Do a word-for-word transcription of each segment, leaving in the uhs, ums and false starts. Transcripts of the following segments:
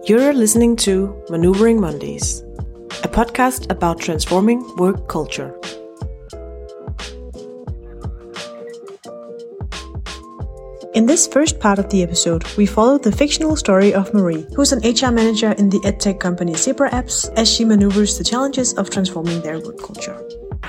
You're listening to Maneuvering Mondays, a podcast about transforming work culture. In this first part of the episode, we follow the fictional story of Marie, who's an H R manager in the edtech company Zebra Apps, as she maneuvers the challenges of transforming their work culture.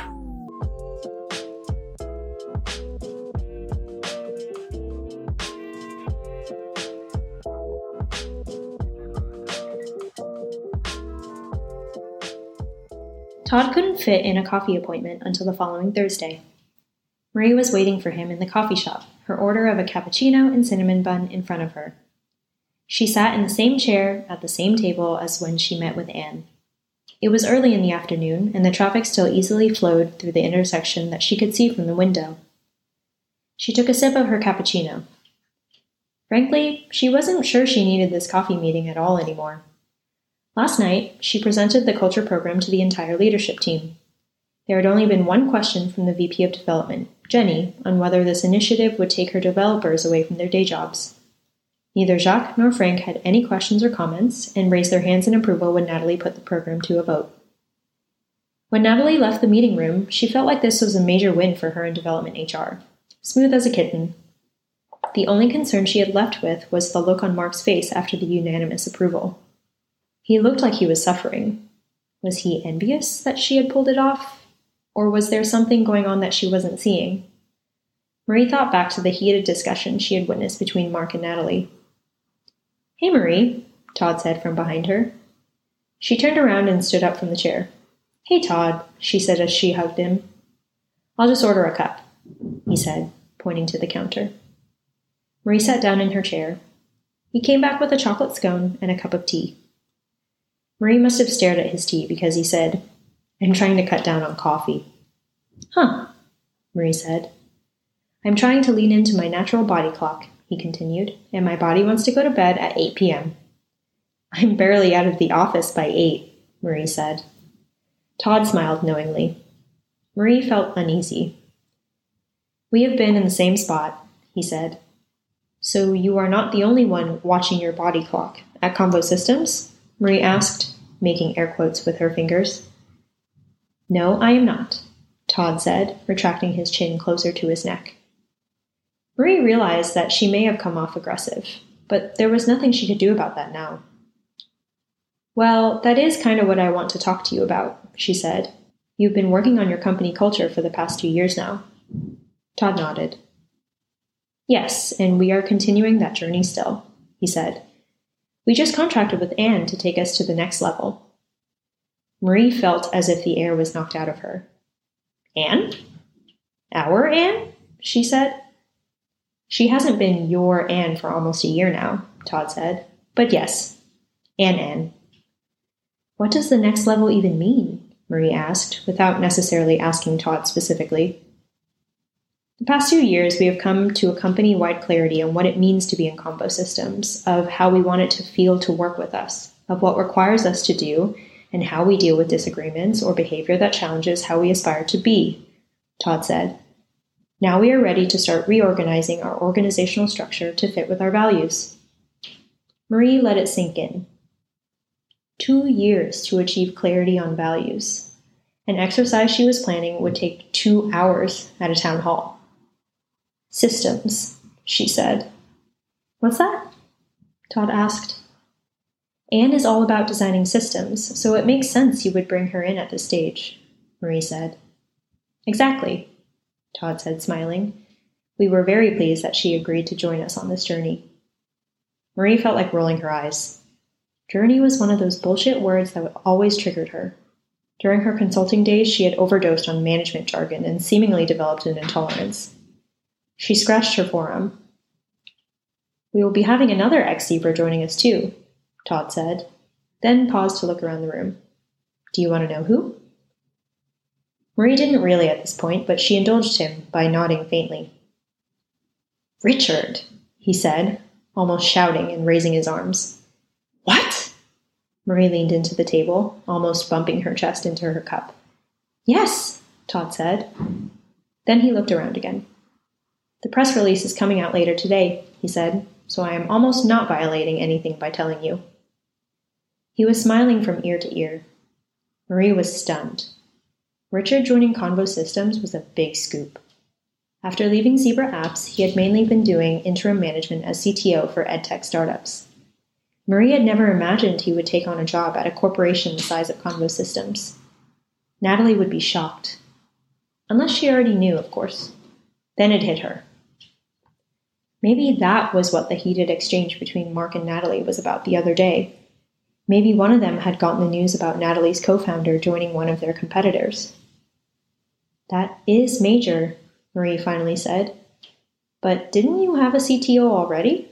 Todd couldn't fit in a coffee appointment until the following Thursday. Marie was waiting for him in the coffee shop, her order of a cappuccino and cinnamon bun in front of her. She sat in the same chair at the same table as when she met with Anne. It was early in the afternoon, and the traffic still easily flowed through the intersection that she could see from the window. She took a sip of her cappuccino. Frankly, she wasn't sure she needed this coffee meeting at all anymore. Last night, she presented the culture program to the entire leadership team. There had only been one question from the V P of Development, Jenny, on whether this initiative would take her developers away from their day jobs. Neither Jacques nor Frank had any questions or comments and raised their hands in approval when Natalie put the program to a vote. When Natalie left the meeting room, she felt like this was a major win for her in development H R. Smooth as a kitten. The only concern she had left with was the look on Mark's face after the unanimous approval. He looked like he was suffering. Was he envious that she had pulled it off? Or was there something going on that she wasn't seeing? Marie thought back to the heated discussion she had witnessed between Mark and Natalie. "Hey, Marie," Todd said from behind her. She turned around and stood up from the chair. "Hey, Todd," she said as she hugged him. "I'll just order a cup," he said, pointing to the counter. Marie sat down in her chair. He came back with a chocolate scone and a cup of tea. Marie must have stared at his tea because he said, "I'm trying to cut down on coffee." "Huh," Marie said. "I'm trying to lean into my natural body clock," he continued, "and my body wants to go to bed at eight p.m. "I'm barely out of the office by eight, Marie said. Todd smiled knowingly. Marie felt uneasy. "We have been in the same spot," he said. "So you are not the only one watching your body clock at Convo Systems?" Marie asked, making air quotes with her fingers. "No, I am not," Todd said, retracting his chin closer to his neck. Marie realized that she may have come off aggressive, but there was nothing she could do about that now. "Well, that is kind of what I want to talk to you about," she said. "You've been working on your company culture for the past two years now." Todd nodded. "Yes, and we are continuing that journey still," he said. "We just contracted with Anne to take us to the next level." Marie felt as if the air was knocked out of her. "Anne? Our Anne?" she said. "She hasn't been your Anne for almost a year now," Todd said. "But yes, Anne Anne." "What does the next level even mean?" Marie asked, without necessarily asking Todd specifically. The past two years, we have come to a company-wide clarity on what it means to be in Convo Systems, of how we want it to feel to work with us, of what requires us to do, and how we deal with disagreements or behavior that challenges how we aspire to be, Todd said. Now we are ready to start reorganizing our organizational structure to fit with our values. Marie let it sink in. Two years to achieve clarity on values. An exercise she was planning would take two hours at a town hall. "Systems," she said. "What's that?" Todd asked. "Anne is all about designing systems, so it makes sense you would bring her in at this stage," Marie said. "Exactly," Todd said, smiling. "We were very pleased that she agreed to join us on this journey." Marie felt like rolling her eyes. Journey was one of those bullshit words that always triggered her. During her consulting days, she had overdosed on management jargon and seemingly developed an intolerance. She scratched her forearm. "We will be having another ex-Zebra joining us too," Todd said, then paused to look around the room. "Do you want to know who?" Marie didn't really at this point, but she indulged him by nodding faintly. "Richard," he said, almost shouting and raising his arms. "What?" Marie leaned into the table, almost bumping her chest into her cup. "Yes," Todd said. Then he looked around again. "The press release is coming out later today," he said, "so I am almost not violating anything by telling you." He was smiling from ear to ear. Marie was stunned. Richard joining Convo Systems was a big scoop. After leaving Zebra Apps, he had mainly been doing interim management as C T O for edtech startups. Marie had never imagined he would take on a job at a corporation the size of Convo Systems. Natalie would be shocked. Unless she already knew, of course. Then it hit her. Maybe that was what the heated exchange between Mark and Natalie was about the other day. Maybe one of them had gotten the news about Natalie's co-founder joining one of their competitors. That is major, Marie finally said. But didn't you have a C T O already?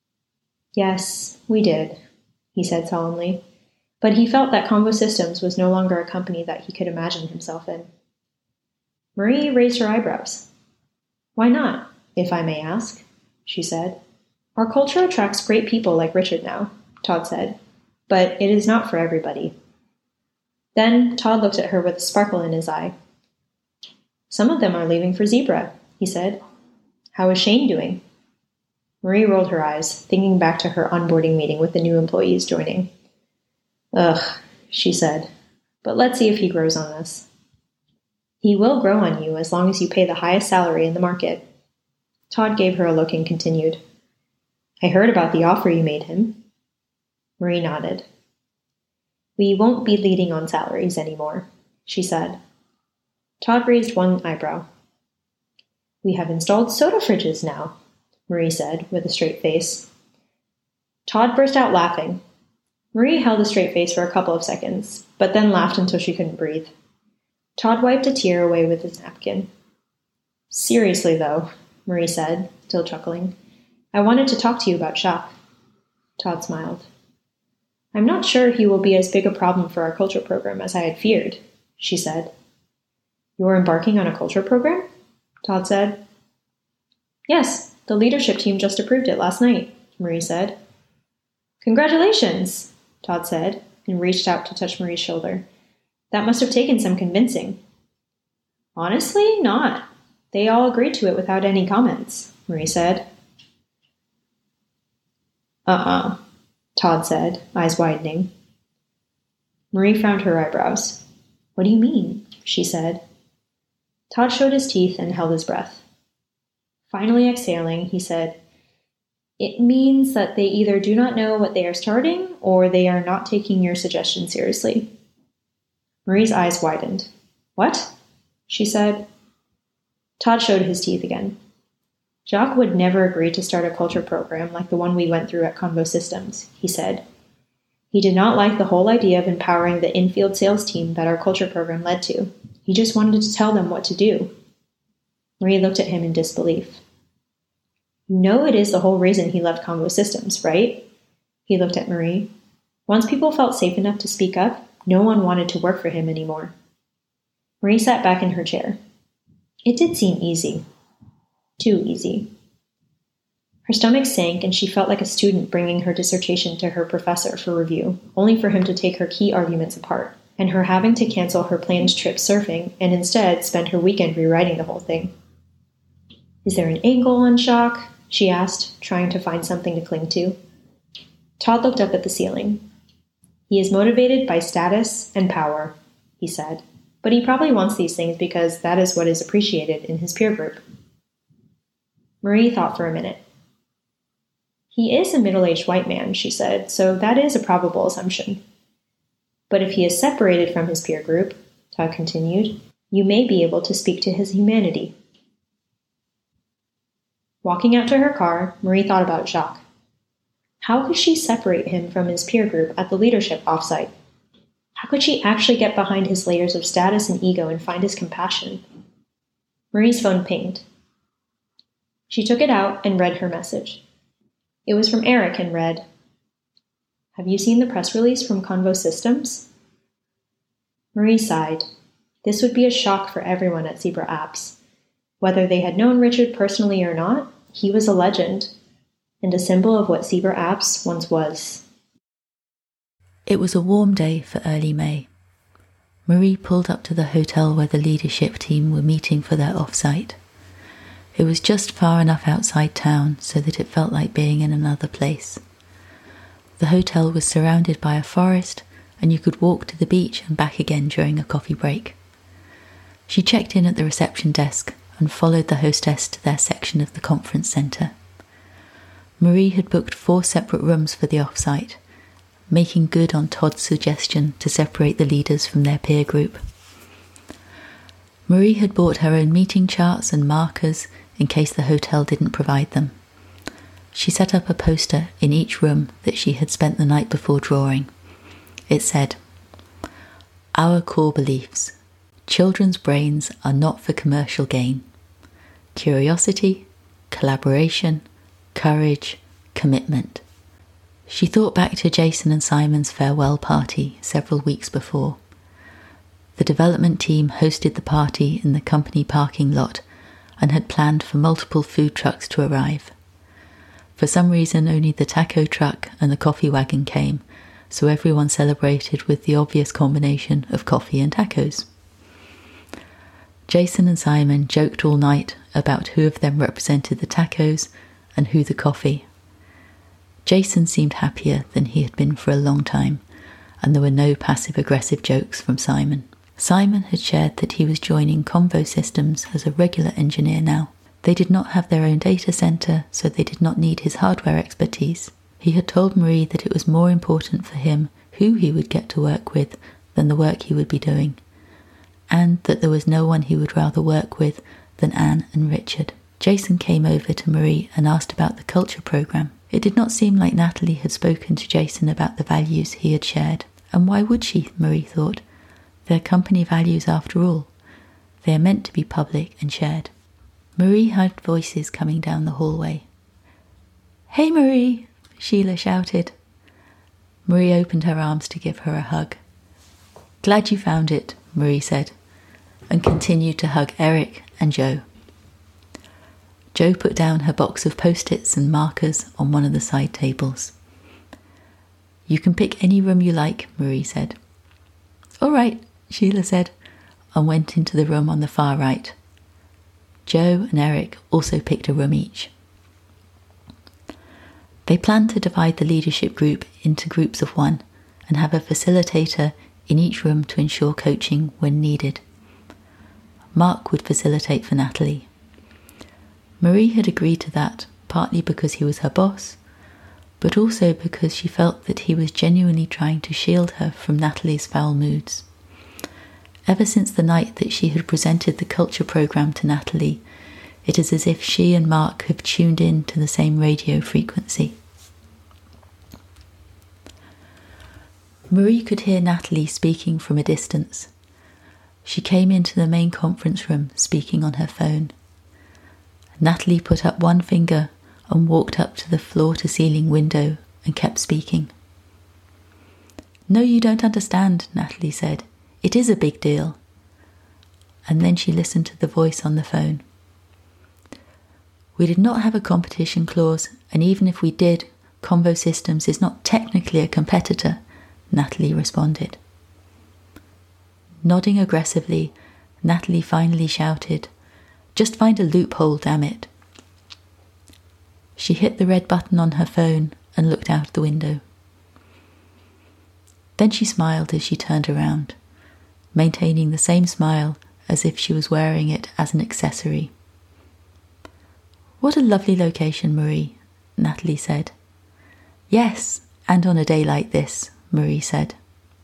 Yes, we did, he said solemnly. But he felt that Convo Systems was no longer a company that he could imagine himself in. Marie raised her eyebrows. Why not, if I may ask, she said. Our culture attracts great people like Richard now, Todd said. But it is not for everybody. Then Todd looked at her with a sparkle in his eye. Some of them are leaving for Zebra, he said. How is Shane doing? Marie rolled her eyes, thinking back to her onboarding meeting with the new employees joining. Ugh, she said. But let's see if he grows on this. He will grow on you as long as you pay the highest salary in the market. Todd gave her a look and continued. I heard about the offer you made him. Marie nodded. We won't be leading on salaries anymore, she said. Todd raised one eyebrow. We have installed soda fridges now, Marie said with a straight face. Todd burst out laughing. Marie held a straight face for a couple of seconds, but then laughed until she couldn't breathe. Todd wiped a tear away with his napkin. Seriously, though, Marie said, still chuckling, I wanted to talk to you about Jacques. Todd smiled. I'm not sure he will be as big a problem for our culture program as I had feared, she said. You're embarking on a culture program? Todd said. Yes, the leadership team just approved it last night, Marie said. Congratulations, Todd said, and reached out to touch Marie's shoulder. That must have taken some convincing. Honestly, not. They all agreed to it without any comments, Marie said. Uh-uh, Todd said, eyes widening. Marie frowned her eyebrows. What do you mean? She said. Todd showed his teeth and held his breath. Finally exhaling, he said, It means that they either do not know what they are starting or they are not taking your suggestion seriously. Marie's eyes widened. What? She said. Todd showed his teeth again. Jacques would never agree to start a culture program like the one we went through at Convo Systems, he said. He did not like the whole idea of empowering the in-field sales team that our culture program led to. He just wanted to tell them what to do. Marie looked at him in disbelief. You know it is the whole reason he left Convo Systems, right? He looked at Marie. Once people felt safe enough to speak up, no one wanted to work for him anymore. Marie sat back in her chair. It did seem easy. Too easy. Her stomach sank and she felt like a student bringing her dissertation to her professor for review, only for him to take her key arguments apart, and her having to cancel her planned trip surfing and instead spend her weekend rewriting the whole thing. Is there an angle on Jacques? She asked, trying to find something to cling to. Todd looked up at the ceiling. He is motivated by status and power, he said, but he probably wants these things because that is what is appreciated in his peer group. Marie thought for a minute. He is a middle-aged white man, she said, so that is a probable assumption. But if he is separated from his peer group, Todd continued, you may be able to speak to his humanity. Walking out to her car, Marie thought about Jacques. How could she separate him from his peer group at the leadership offsite? How could she actually get behind his layers of status and ego and find his compassion? Marie's phone pinged. She took it out and read her message. It was from Eric and read, Have you seen the press release from Convo Systems? Marie sighed. This would be a shock for everyone at Zebra Apps. Whether they had known Richard personally or not, he was a legend, and a symbol of what Zebra Apps once was. It was a warm day for early May. Marie pulled up to the hotel where the leadership team were meeting for their offsite. It was just far enough outside town so that it felt like being in another place. The hotel was surrounded by a forest, and you could walk to the beach and back again during a coffee break. She checked in at the reception desk and followed the hostess to their section of the conference centre. Marie had booked four separate rooms for the offsite, making good on Todd's suggestion to separate the leaders from their peer group. Marie had bought her own meeting charts and markers in case the hotel didn't provide them. She set up a poster in each room that she had spent the night before drawing. It said, "Our core beliefs. Children's brains are not for commercial gain. Curiosity, collaboration, courage, commitment." She thought back to Jason and Simon's farewell party several weeks before. The development team hosted the party in the company parking lot and had planned for multiple food trucks to arrive. For some reason, only the taco truck and the coffee wagon came, so everyone celebrated with the obvious combination of coffee and tacos. Jason and Simon joked all night about who of them represented the tacos and who the coffee. Jason seemed happier than he had been for a long time, and there were no passive-aggressive jokes from Simon. Simon had shared that he was joining Convo Systems as a regular engineer now. They did not have their own data centre, so they did not need his hardware expertise. He had told Marie that it was more important for him who he would get to work with than the work he would be doing, and that there was no one he would rather work with than Anne and Richard. Jason came over to Marie and asked about the culture programme. It did not seem like Natalie had spoken to Jason about the values he had shared. And why would she, Marie thought? They're company values after all. They are meant to be public and shared. Marie heard voices coming down the hallway. "Hey Marie!" Sheila shouted. Marie opened her arms to give her a hug. "Glad you found it," Marie said, and continued to hug Eric and Joe. Joe put down her box of post-its and markers on one of the side tables. "You can pick any room you like," Marie said. "All right," Sheila said, and went into the room on the far right. Joe and Eric also picked a room each. They planned to divide the leadership group into groups of one and have a facilitator in each room to ensure coaching when needed. Mark would facilitate for Natalie. Marie had agreed to that, partly because he was her boss, but also because she felt that he was genuinely trying to shield her from Natalie's foul moods. Ever since the night that she had presented the culture programme to Natalie, it is as if she and Mark have tuned in to the same radio frequency. Marie could hear Natalie speaking from a distance. She came into the main conference room speaking on her phone. Natalie put up one finger and walked up to the floor-to-ceiling window and kept speaking. "No, you don't understand," Natalie said. "It is a big deal." And then she listened to the voice on the phone. "We did not have a competition clause, and even if we did, Convo Systems is not technically a competitor," Natalie responded. Nodding aggressively, Natalie finally shouted, "Just find a loophole, damn it." She hit the red button on her phone and looked out the window. Then she smiled as she turned around, maintaining the same smile as if she was wearing it as an accessory. "What a lovely location, Marie," Natalie said. "Yes, and on a day like this," Marie said.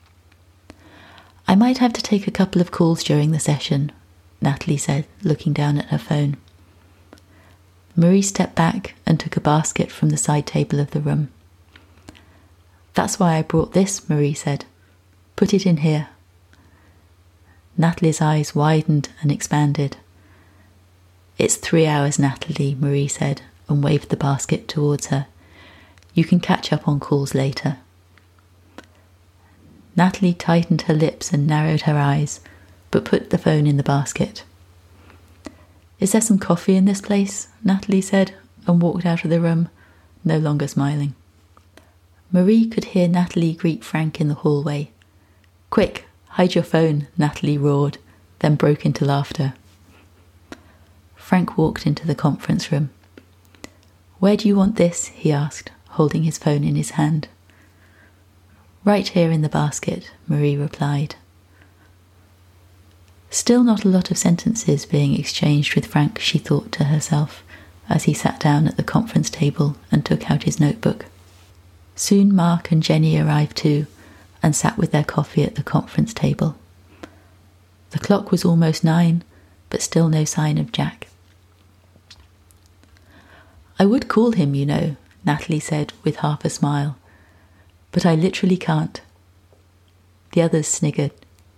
"I might have to take a couple of calls during the session," Natalie said, looking down at her phone. Marie stepped back and took a basket from the side table of the room. "That's why I brought this," Marie said. "Put it in here." Natalie's eyes widened and expanded. "It's three hours, Natalie," Marie said, and waved the basket towards her. "You can catch up on calls later." Natalie tightened her lips and narrowed her eyes, but put the phone in the basket. "Is there some coffee in this place?" Natalie said, and walked out of the room, no longer smiling. Marie could hear Natalie greet Frank in the hallway. "Quick, hide your phone," Natalie roared, then broke into laughter. Frank walked into the conference room. "Where do you want this?" he asked, holding his phone in his hand. Right here in the basket, Marie replied. Still not a lot of sentences being exchanged with Frank, she thought to herself, as he sat down at the conference table and took out his notebook. Soon Mark and Jenny arrived too, and sat with their coffee at the conference table. The clock was almost nine, but still no sign of Jack. I would call him, you know, Natalie said with half a smile, but I literally can't. The others sniggered.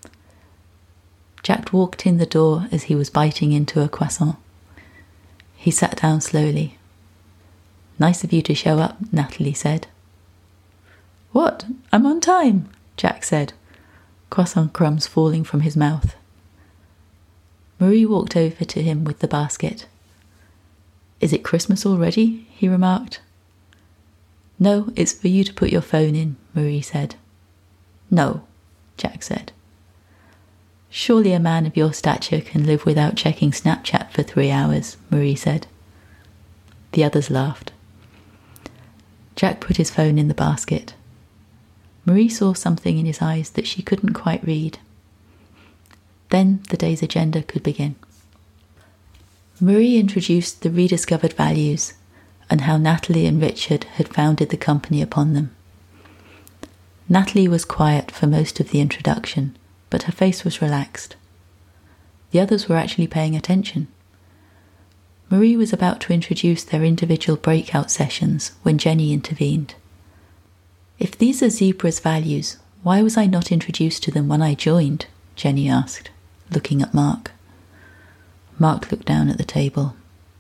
Jack walked in the door as he was biting into a croissant. He sat down slowly. Nice of you to show up, Natalie said. What? I'm on time, Jack said, croissant crumbs falling from his mouth. Marie walked over to him with the basket. Is it Christmas already? He remarked. No, it's for you to put your phone in, Marie said. No, Jack said. Surely a man of your stature can live without checking Snapchat for three hours, Marie said. The others laughed. Jack put his phone in the basket. Marie saw something in his eyes that she couldn't quite read. Then the day's agenda could begin. Marie introduced the rediscovered values and how Natalie and Richard had founded the company upon them. Natalie was quiet for most of the introduction, but her face was relaxed. The others were actually paying attention. Marie was about to introduce their individual breakout sessions when Jenny intervened. If these are Zebra's values, why was I not introduced to them when I joined? Jenny asked, looking at Mark. Mark looked down at the table.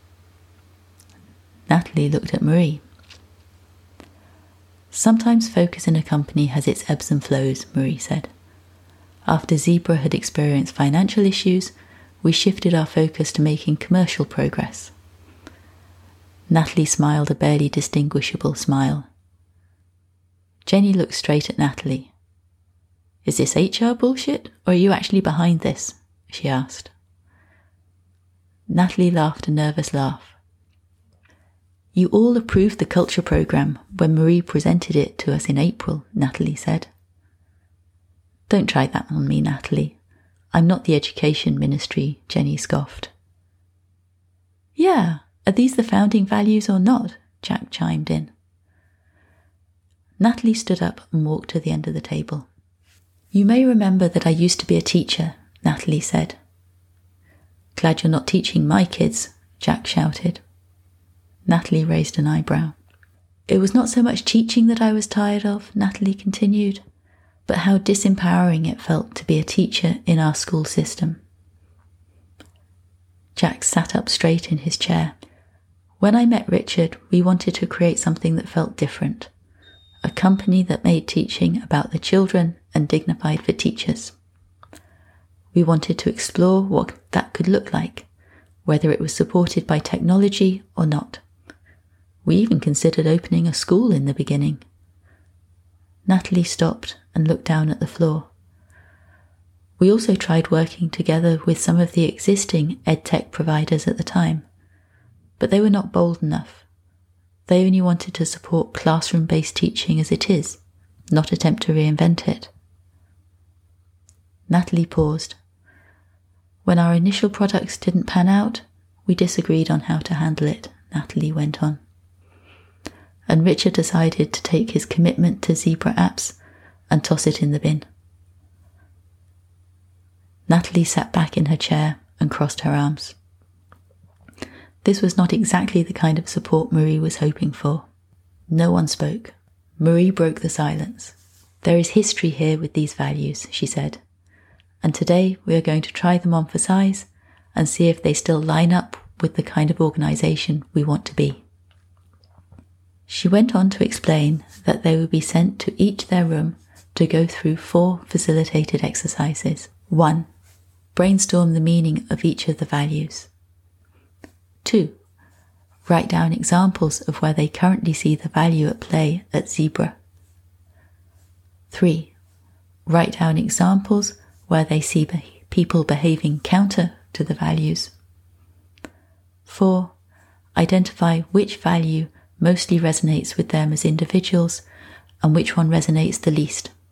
Natalie looked at Marie. Sometimes focus in a company has its ebbs and flows, Marie said. After Zebra had experienced financial issues, we shifted our focus to making commercial progress. Natalie smiled a barely distinguishable smile. Jenny looked straight at Natalie. Is this H R bullshit, or are you actually behind this? She asked. Natalie laughed a nervous laugh. You all approved the culture program when Marie presented it to us in April, Natalie said. Don't try that on me, Natalie. I'm not the education ministry, Jenny scoffed. Yeah, are these the founding values or not? Jack chimed in. Natalie stood up and walked to the end of the table. You may remember that I used to be a teacher, Natalie said. Glad you're not teaching my kids, Jack shouted. Natalie raised an eyebrow. It was not so much teaching that I was tired of, Natalie continued, but how disempowering it felt to be a teacher in our school system. Jack sat up straight in his chair. When I met Richard, we wanted to create something that felt different. A company that made teaching about the children and dignified for teachers. We wanted to explore what that could look like, whether it was supported by technology or not. We even considered opening a school in the beginning. Natalie stopped and looked down at the floor. We also tried working together with some of the existing edtech providers at the time, but they were not bold enough. They only wanted to support classroom-based teaching as it is, not attempt to reinvent it. Natalie paused. When our initial products didn't pan out, we disagreed on how to handle it, Natalie went on. And Richard decided to take his commitment to Zebra apps and toss it in the bin. Natalie sat back in her chair and crossed her arms. This was not exactly the kind of support Marie was hoping for. No one spoke. Marie broke the silence. There is history here with these values, she said, and today we are going to try them on for size and see if they still line up with the kind of organisation we want to be. She went on to explain that they would be sent to each their room to go through four facilitated exercises. One, brainstorm the meaning of each of the values. Two, write down examples of where they currently see the value at play at Zebra. Three, write down examples where they see be- people behaving counter to the values. Four, identify which value mostly resonates with them as individuals and which one resonates the least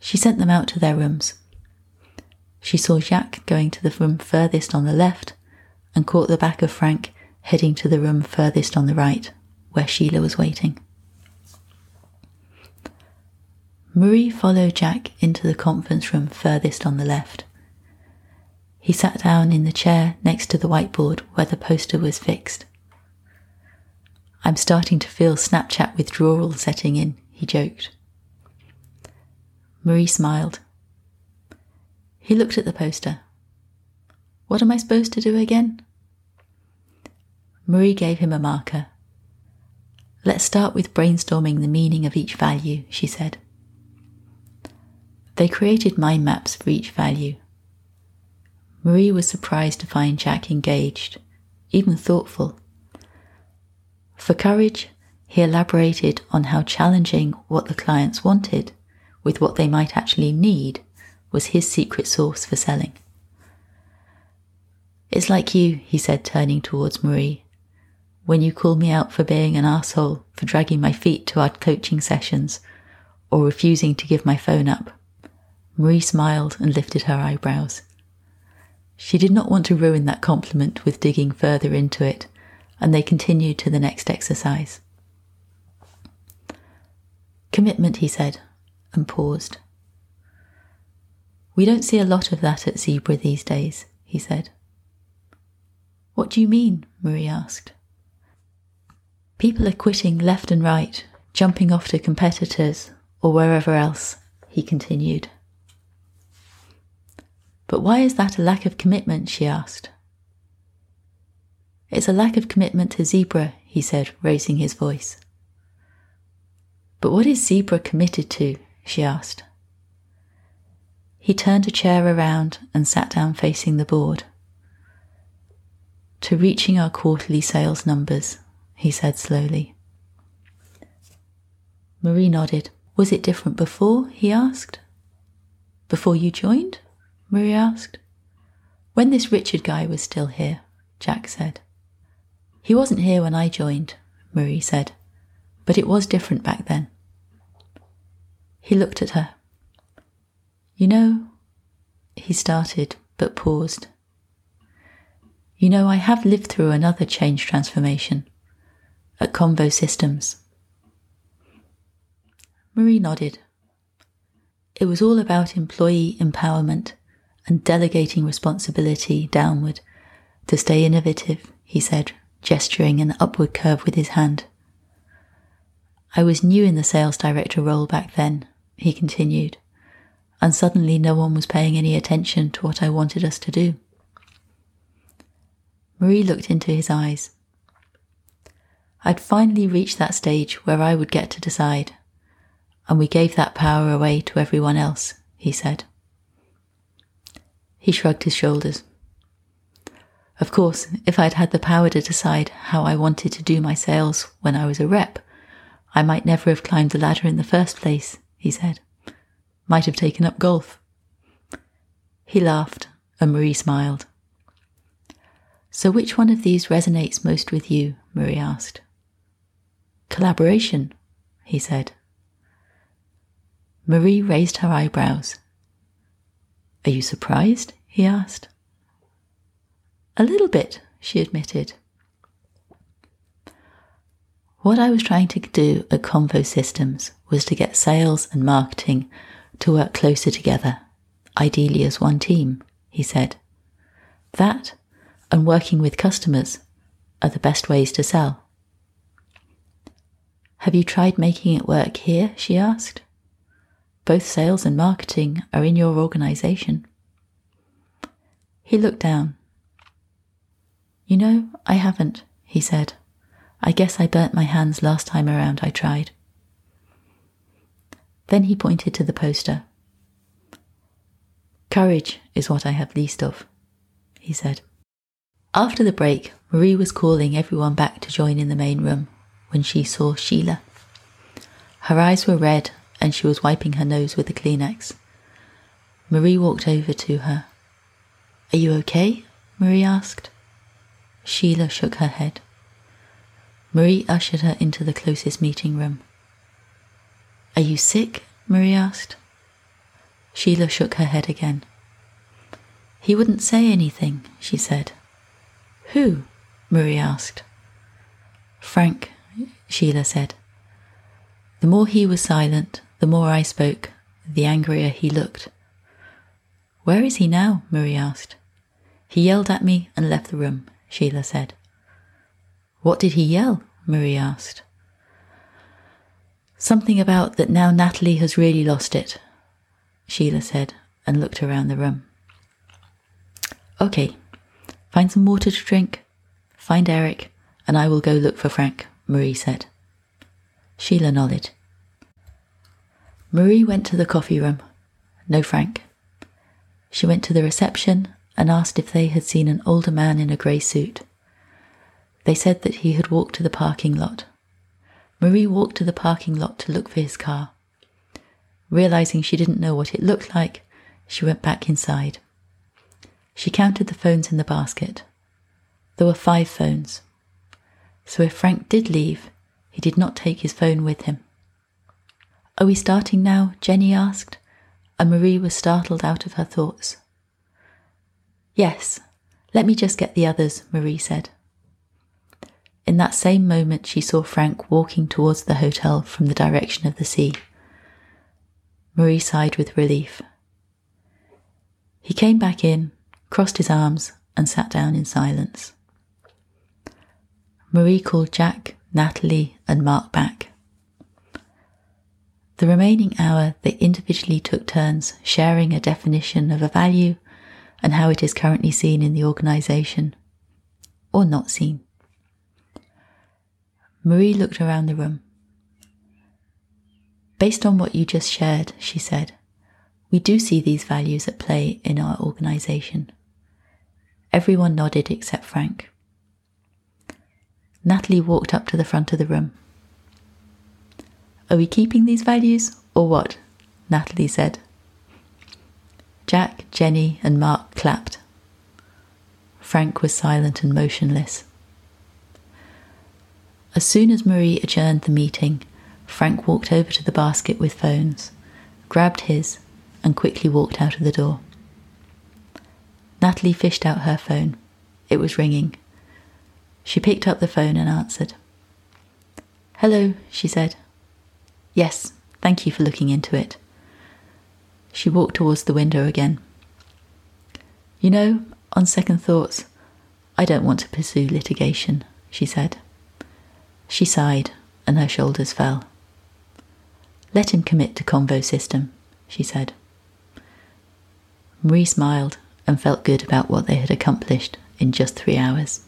She sent them out to their rooms. She saw Jacques going to the room furthest on the left and caught the back of Frank heading to the room furthest on the right, where Sheila was waiting. Marie followed Jacques into the conference room furthest on the left. He sat down in the chair next to the whiteboard where the poster was fixed. "I'm starting to feel Snapchat withdrawal setting in," he joked. Marie smiled. He looked at the poster. "What am I supposed to do again?" Marie gave him a marker. "Let's start with brainstorming the meaning of each value," she said. They created mind maps for each value. Marie was surprised to find Jacques engaged, even thoughtful. For courage, he elaborated on how challenging what the clients wanted with what they might actually need was his secret sauce for selling. "It's like you," he said, turning towards Marie, "when you call me out for being an arsehole, for dragging my feet to our coaching sessions, or refusing to give my phone up." Marie smiled and lifted her eyebrows. She did not want to ruin that compliment with digging further into it, and they continued to the next exercise. "Commitment," he said, and paused. "We don't see a lot of that at Zebra these days," he said. "What do you mean?" Marie asked. "People are quitting left and right, jumping off to competitors or wherever else," he continued. "But why is that a lack of commitment?" she asked. "It's a lack of commitment to Zebra," he said, raising his voice. "But what is Zebra committed to?" she asked. He turned a chair around and sat down facing the board. "To reaching our quarterly sales numbers," he said slowly. Marie nodded. "Was it different before?" he asked. "Before you joined?" Marie asked. "When this Richard guy was still here," Jacques said. "He wasn't here when I joined," Marie said, "but it was different back then." He looked at her. "You know," he started, but paused. "You know, I have lived through another change transformation at Convo Systems." Marie nodded. "It was all about employee empowerment and delegating responsibility downward to stay innovative," he said, gesturing an upward curve with his hand. "I was new in the sales director role back then," he continued, "and suddenly no one was paying any attention to what I wanted us to do." Marie looked into his eyes. "I'd finally reached that stage where I would get to decide, and we gave that power away to everyone else," he said. He shrugged his shoulders. "Of course, if I'd had the power to decide how I wanted to do my sales when I was a rep, I might never have climbed the ladder in the first place," he said. "Might have taken up golf." He laughed, and Marie smiled. "So which one of these resonates most with you?" Marie asked. "Collaboration," he said. Marie raised her eyebrows. "Are you surprised?" he asked. "A little bit," she admitted. "What I was trying to do at Convo Systems was to get sales and marketing to work closer together, ideally as one team," he said. "That and working with customers are the best ways to sell." "Have you tried making it work here?" she asked. "Both sales and marketing are in your organization." He looked down. "You know, I haven't," he said. "I guess I burnt my hands last time around I tried." Then he pointed to the poster. "Courage is what I have least of," he said. After the break, Marie was calling everyone back to join in the main room when she saw Sheila. Her eyes were red and she was wiping her nose with a Kleenex. Marie walked over to her. "Are you okay?" Marie asked. Sheila shook her head. Marie ushered her into the closest meeting room. "Are you sick?" Marie asked. Sheila shook her head again. He wouldn't say anything, she said. Who? Marie asked. Frank, Sheila said. The more he was silent, the more I spoke, the angrier he looked. Where is he now? Marie asked. He yelled at me and left the room, Sheila said. What did he yell? Marie asked. Something about that now Natalie has really lost it, Sheila said and looked around the room. Okay, find some water to drink, find Eric, and I will go look for Frank, Marie said. Sheila nodded. Marie went to the coffee room. No Frank. She went to the reception and asked if they had seen an older man in a grey suit. They said that he had walked to the parking lot. Marie walked to the parking lot to look for his car. Realising she didn't know what it looked like, she went back inside. She counted the phones in the basket. There were five phones. So if Frank did leave, he did not take his phone with him. Are we starting now? Jenny asked, and Marie was startled out of her thoughts. Yes, let me just get the others, Marie said. In that same moment she saw Frank walking towards the hotel from the direction of the sea. Marie sighed with relief. He came back in, crossed his arms, and sat down in silence. Marie called Jack, Natalie, and Mark back. The remaining hour they individually took turns sharing a definition of a value and how it is currently seen in the organisation, or not seen. Marie looked around the room. Based on what you just shared, she said, we do see these values at play in our organisation. Everyone nodded except Frank. Natalie walked up to the front of the room. Are we keeping these values, or what? Natalie said. Jack, Jenny, and Mark clapped. Frank was silent and motionless. As soon as Marie adjourned the meeting, Frank walked over to the basket with phones, grabbed his, and quickly walked out of the door. Natalie fished out her phone. It was ringing. She picked up the phone and answered. Hello, she said. Yes, thank you for looking into it. She walked towards the window again. You know, on second thoughts, I don't want to pursue litigation, she said. She sighed and her shoulders fell. Let him commit to Convo System, she said. Marie smiled and felt good about what they had accomplished in just three hours.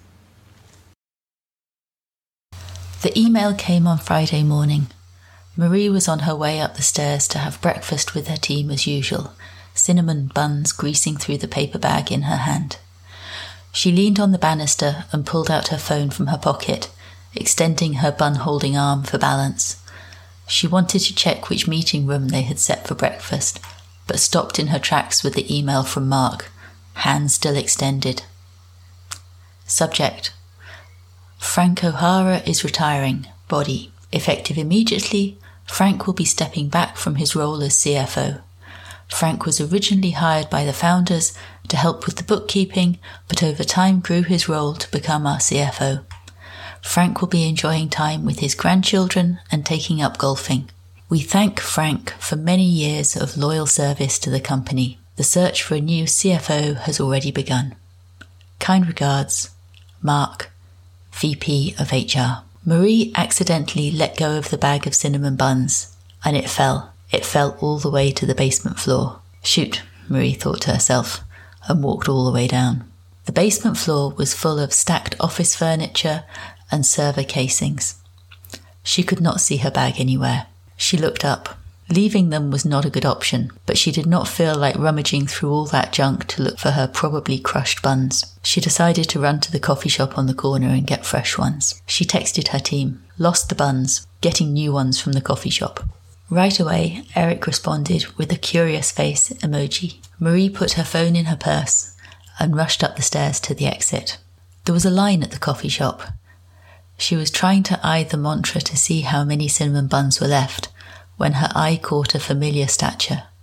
The email came on Friday morning. Marie was on her way up the stairs to have breakfast with her team as usual, cinnamon buns greasing through the paper bag in her hand. She leaned on the banister and pulled out her phone from her pocket, extending her bun-holding arm for balance. She wanted to check which meeting room they had set for breakfast, but stopped in her tracks with the email from Mark, hands still extended. Subject: Frank O'Hara is retiring. Body: effective immediately, Frank will be stepping back from his role as C F O. Frank was originally hired by the founders to help with the bookkeeping, but over time grew his role to become our C F O. Frank will be enjoying time with his grandchildren and taking up golfing. We thank Frank for many years of loyal service to the company. The search for a new C F O has already begun. Kind regards, Mark, V P of H R. Marie accidentally let go of the bag of cinnamon buns, and it fell. It fell all the way to the basement floor. Shoot, Marie thought to herself, and walked all the way down. The basement floor was full of stacked office furniture and server casings. She could not see her bag anywhere. She looked up. Leaving them was not a good option, but she did not feel like rummaging through all that junk to look for her probably crushed buns. She decided to run to the coffee shop on the corner and get fresh ones. She texted her team, lost the buns, getting new ones from the coffee shop. Right away, Eric responded with a curious face emoji. Marie put her phone in her purse and rushed up the stairs to the exit. There was a line at the coffee shop. She was trying to eye the mantra to see how many cinnamon buns were left when her eye caught a familiar stature.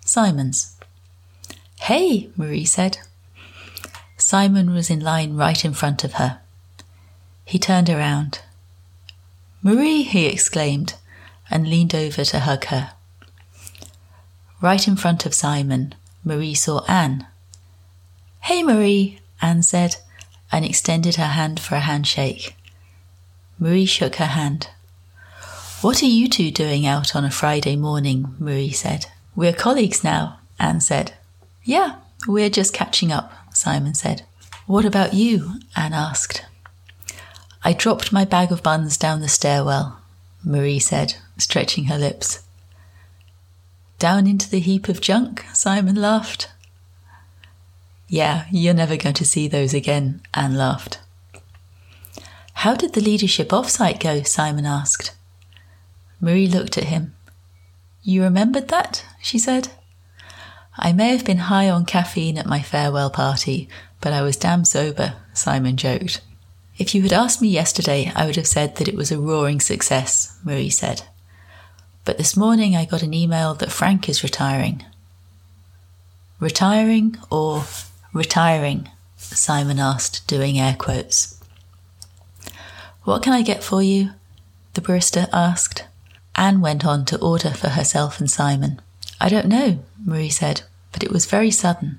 Simon's. "Hey," Marie said. Simon was in line right in front of her. He turned around. "Marie," he exclaimed, and leaned over to hug her. Right in front of Simon, Marie saw Anne. "Hey, Marie," Anne said, and extended her hand for a handshake. Marie shook her hand. "What are you two doing out on a Friday morning?" Marie said. "We're colleagues now," Anne said. "Yeah, we're just catching up," Simon said. "What about you?" Anne asked. "I dropped my bag of buns down the stairwell," Marie said, stretching her lips. "Down into the heap of junk?" Simon laughed. "Yeah, you're never going to see those again," Anne laughed. "How did the leadership offsite go?" Simon asked. Marie looked at him. "You remembered that?" she said. "I may have been high on caffeine at my farewell party, but I was damn sober," Simon joked. "If you had asked me yesterday, I would have said that it was a roaring success," Marie said. "But this morning I got an email that Frank is retiring." "Retiring or retiring?" Simon asked, doing air quotes. "What can I get for you?" the barista asked. Anne went on to order for herself and Simon. "I don't know," Marie said, "but it was very sudden."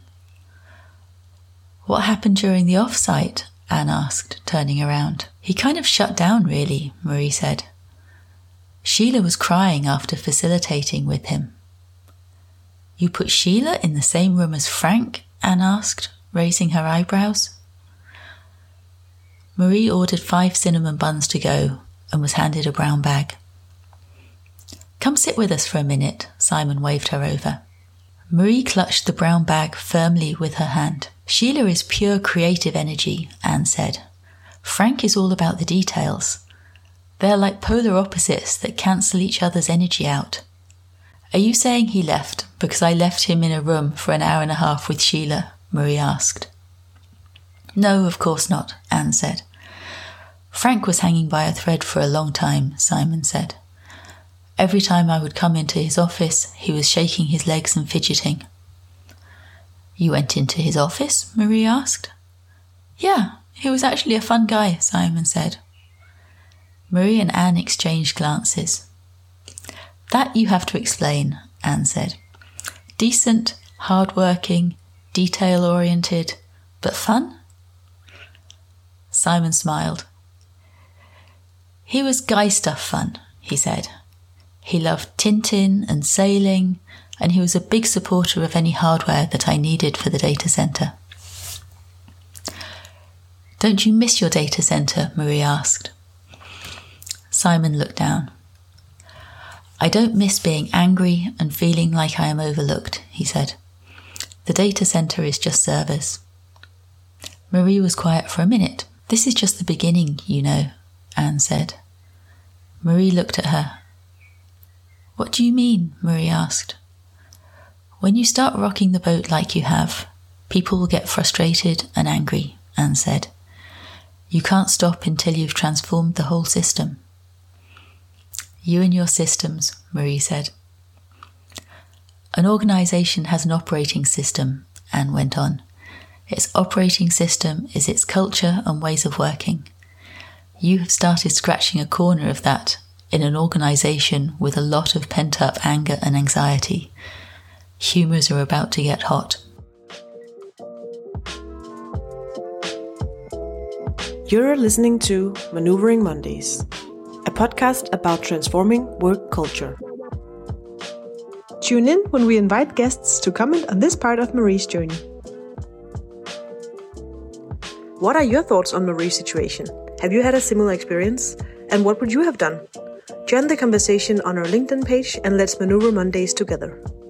"What happened during the off-site?" Anne asked, turning around. "He kind of shut down, really," Marie said. "Sheila was crying after facilitating with him." "You put Sheila in the same room as Frank?" Anne asked, raising her eyebrows. Marie ordered five cinnamon buns to go and was handed a brown bag. "Come sit with us for a minute," Simon waved her over. Marie clutched the brown bag firmly with her hand. "Sheila is pure creative energy," Anne said. "Frank is all about the details. They're like polar opposites that cancel each other's energy out." "Are you saying he left because I left him in a room for an hour and a half with Sheila?" Marie asked. "No, of course not," Anne said. "Frank was hanging by a thread for a long time," Simon said. "Every time I would come into his office, he was shaking his legs and fidgeting." "You went into his office?" Marie asked. "Yeah, he was actually a fun guy," Simon said. Marie and Anne exchanged glances. "That you have to explain," Anne said. "Decent, hard-working, detail-oriented, but fun?" Simon smiled. "He was guy stuff fun," he said. "He loved Tintin and sailing, and he was a big supporter of any hardware that I needed for the data centre." "Don't you miss your data centre?" Marie asked. Simon looked down. "I don't miss being angry and feeling like I am overlooked," he said. "The data centre is just servers." Marie was quiet for a minute. "This is just the beginning, you know," Anne said. Marie looked at her. "What do you mean?" Marie asked. "When you start rocking the boat like you have, people will get frustrated and angry," Anne said. "You can't stop until you've transformed the whole system." "You and your systems," Marie said. "An organisation has an operating system," Anne went on. "Its operating system is its culture and ways of working. You have started scratching a corner of that in an organisation with a lot of pent-up anger and anxiety. Humours are about to get hot." You're listening to Maneuvering Mondays, a podcast about transforming work culture. Tune in when we invite guests to comment on this part of Marie's journey. What are your thoughts on Marie's situation? Have you had a similar experience? And what would you have done? Join the conversation on our LinkedIn page and let's maneuver Mondays together.